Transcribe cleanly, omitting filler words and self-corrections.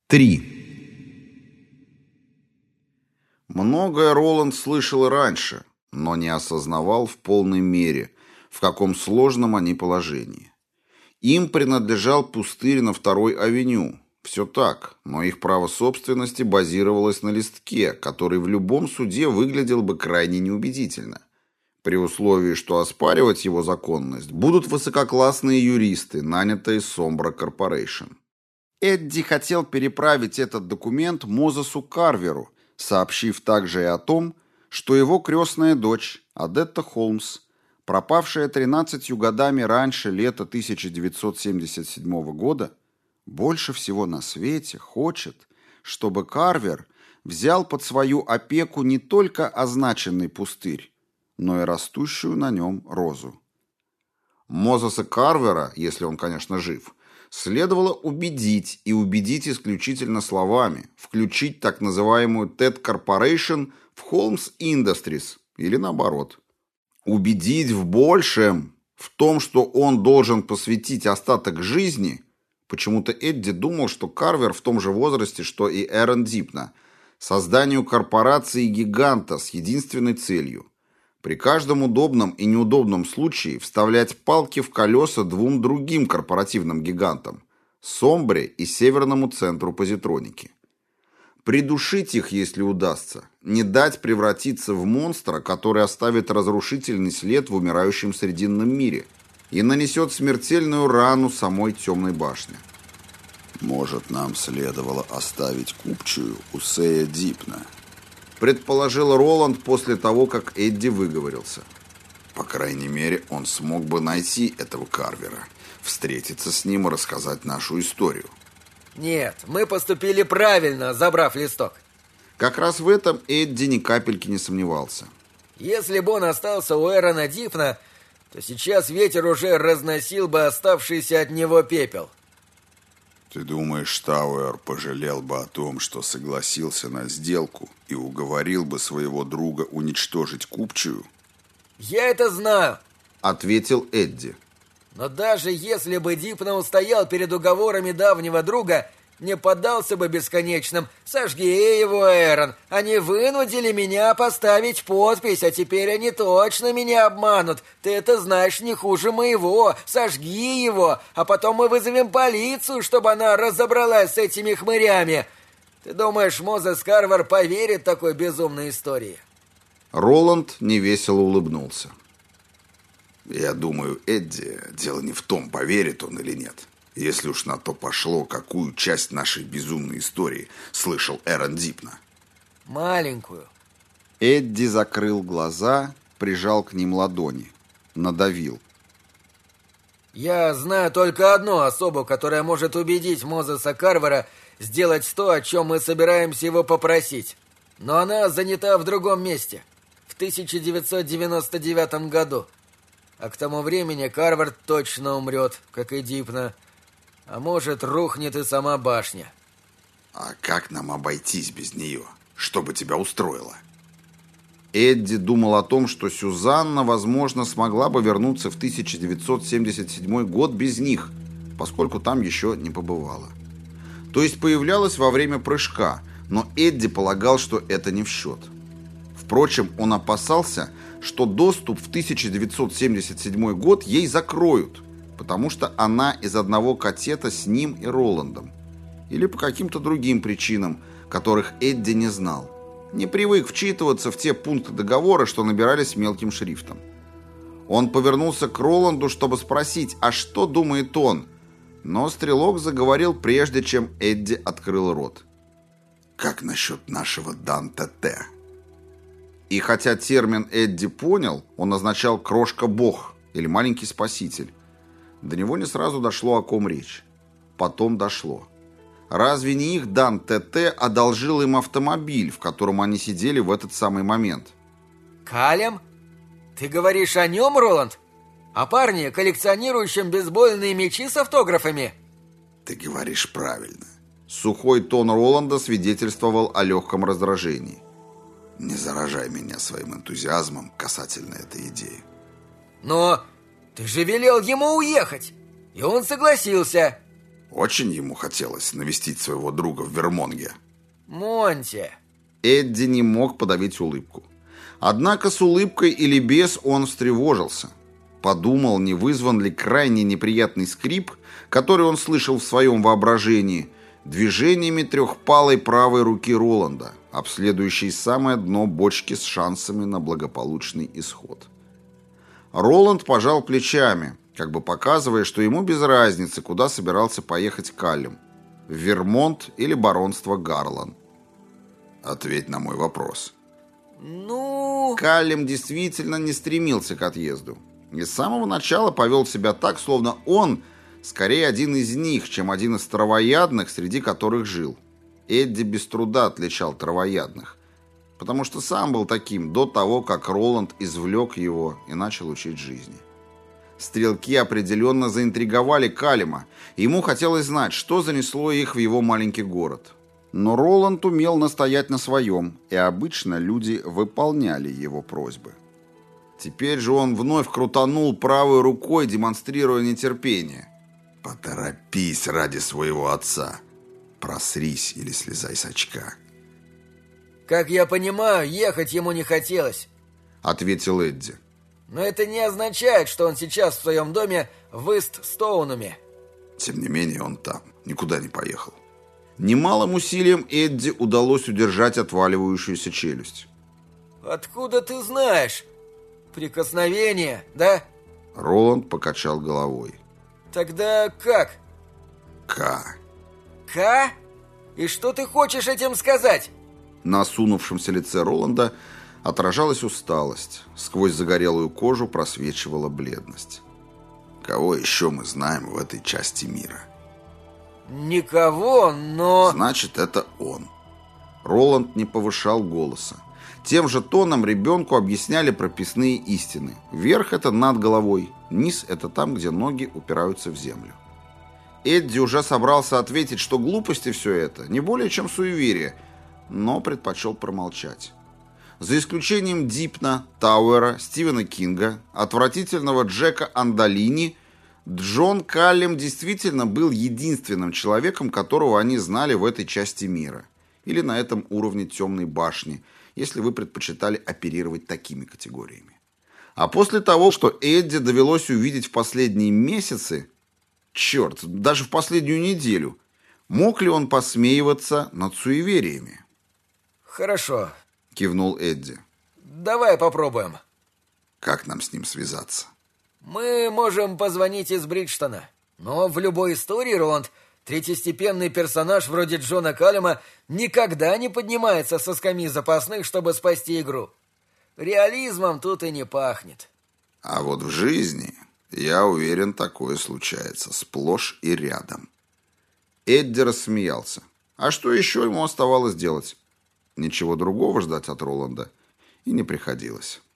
3. Многое Роланд слышал и раньше, но не осознавал в полной мере, в каком сложном они положении. Им принадлежал пустырь на Второй авеню. Все так, но их право собственности базировалось на листке, который в любом суде выглядел бы крайне неубедительно. При условии, что оспаривать его законность будут высококлассные юристы, нанятые Sombra Corporation. Эдди хотел переправить этот документ Мозесу Карверу, сообщив также и о том, что его крестная дочь, Адетта Холмс, пропавшая 13 годами раньше лета 1977 года, больше всего на свете хочет, чтобы Карвер взял под свою опеку не только означенный пустырь, но и растущую на нем розу. Мозеса Карвера, если он, конечно, жив, следовало убедить, и убедить исключительно словами, включить так называемую TED Corporation в Holmes Industries, или наоборот. Убедить в большем, в том, что он должен посвятить остаток жизни. Почему-то Эдди думал, что Карвер в том же возрасте, что и Эрон Дипна, созданию корпорации-гиганта с единственной целью – при каждом удобном и неудобном случае вставлять палки в колеса двум другим корпоративным гигантам – Сомбре и Северному центру позитроники. Придушить их, если удастся, не дать превратиться в монстра, который оставит разрушительный след в умирающем Срединном мире и нанесет смертельную рану самой Темной башне. «Может, нам следовало оставить купчую у Сея Дипна», предположил Роланд после того, как Эдди выговорился. «По крайней мере, он смог бы найти этого Карвера, встретиться с ним и рассказать нашу историю». Нет, мы поступили правильно, забрав листок. Как раз в этом Эдди ни капельки не сомневался. Если бы он остался у Эрона Дипна, то сейчас ветер уже разносил бы оставшийся от него пепел. «Ты думаешь, Тауэр пожалел бы о том, что согласился на сделку и уговорил бы своего друга уничтожить купчую?» «Я это знаю», — ответил Эдди. «но даже если бы Дипна устоял перед уговорами давнего друга, не поддался бы бесконечным «Сожги его, Эрон, они вынудили меня поставить подпись, а теперь они точно меня обманут. Ты это знаешь не хуже моего. Сожги его, а потом мы вызовем полицию, чтобы она разобралась с этими хмырями». Ты думаешь, Мозес Карвер поверит такой безумной истории?» Роланд невесело улыбнулся. «Я думаю, Эдди, дело не в том, поверит он или нет. Если уж на то пошло, какую часть нашей безумной истории слышал Эрон Дипна?» «Маленькую». Эдди закрыл глаза, прижал к ним ладони, надавил. «Я знаю только одну особу, которая может убедить Мозеса Карвера сделать то, о чем мы собираемся его попросить. Но она занята в другом месте, в 1999 году. А к тому времени Карвер точно умрет, как и Дипна. А может, рухнет и сама башня». «А как нам обойтись без нее? Что бы тебя устроило?» Эдди думал о том, что Сюзанна, возможно, смогла бы вернуться в 1977 год без них, поскольку там еще не побывала. То есть появлялась во время прыжка, но Эдди полагал, что это не в счет. Впрочем, он опасался, что доступ в 1977 год ей закроют, потому что она из одного катета с ним и Роландом. Или по каким-то другим причинам, которых Эдди не знал. Не привык вчитываться в те пункты договора, что набирались мелким шрифтом. Он повернулся к Роланду, чтобы спросить, а что думает он? Но стрелок заговорил, прежде чем Эдди открыл рот. «Как насчет нашего Дан-Т-Т?» И хотя термин Эдди понял, он означал «крошка-бог» или «маленький спаситель». До него не сразу дошло, о ком речь. Потом дошло. Разве не их Дан-Т-Т одолжил им автомобиль, в котором они сидели в этот самый момент? «Калем? Ты говоришь о нем, Роланд? О парне, коллекционирующем бейсбольные мячи с автографами?» «Ты говоришь правильно». Сухой тон Роланда свидетельствовал о легком раздражении. «Не заражай меня своим энтузиазмом касательно этой идеи». «Но ты же велел ему уехать, и он согласился». Очень ему хотелось навестить своего друга в Вермонге. Монти. Эдди не мог подавить улыбку. Однако с улыбкой или без он встревожился. Подумал, не вызван ли крайне неприятный скрип, который он слышал в своем воображении, движениями трехпалой правой руки Роланда, обследующей самое дно бочки с шансами на благополучный исход. Роланд пожал плечами, как бы показывая, что ему без разницы, куда собирался поехать Каллем – в Вермонт или баронство Гарлан. Ответь на мой вопрос. Каллем действительно не стремился к отъезду. И с самого начала повел себя так, словно он скорее один из них, чем один из травоядных, среди которых жил. Эдди без труда отличал травоядных, потому что сам был таким до того, как Роланд извлек его и начал учить жизни. Стрелки определенно заинтриговали Каллема, и ему хотелось знать, что занесло их в его маленький город. Но Роланд умел настоять на своем, и обычно люди выполняли его просьбы. Теперь же он вновь крутанул правой рукой, демонстрируя нетерпение. «Поторопись ради своего отца. Просрись или слезай с очка». Как я понимаю, ехать ему не хотелось, ответил Эдди. Но это не означает, что он сейчас в своем доме в Ист-Стоунуме. Тем не менее, он там, никуда не поехал. Немалым усилием Эдди удалось удержать отваливающуюся челюсть. Откуда ты знаешь? Прикосновение, да? Роланд покачал головой. Тогда как? К. К? И что ты хочешь этим сказать? На осунувшемся лице Роланда отражалась усталость. Сквозь загорелую кожу просвечивала бледность. Кого еще мы знаем в этой части мира? Никого, но... Значит, это он. Роланд не повышал голоса. Тем же тоном ребенку объясняли прописные истины. Верх – это над головой, низ – это там, где ноги упираются в землю. Эдди уже собрался ответить, что глупости все это, не более чем суеверие, но предпочел промолчать. За исключением Дипна, Тауэра, Стивена Кинга, отвратительного Джека Андалини, Джон Каллем действительно был единственным человеком, которого они знали в этой части мира. Или на этом уровне темной башни, если вы предпочитали оперировать такими категориями. А после того, что Эдди довелось увидеть в последние месяцы, черт, даже в последнюю неделю, мог ли он посмеиваться над суевериями? Хорошо, кивнул Эдди. Давай попробуем. Как нам с ним связаться? Мы можем позвонить из Бриджтона. Но в любой истории, Роланд, третьестепенный персонаж вроде Джона Каллема никогда не поднимается со скамьи запасных, чтобы спасти игру. Реализмом тут и не пахнет. А вот в жизни, я уверен, такое случается сплошь и рядом. Эдди рассмеялся. А что еще ему оставалось делать? Ничего другого ждать от Роланда и не приходилось.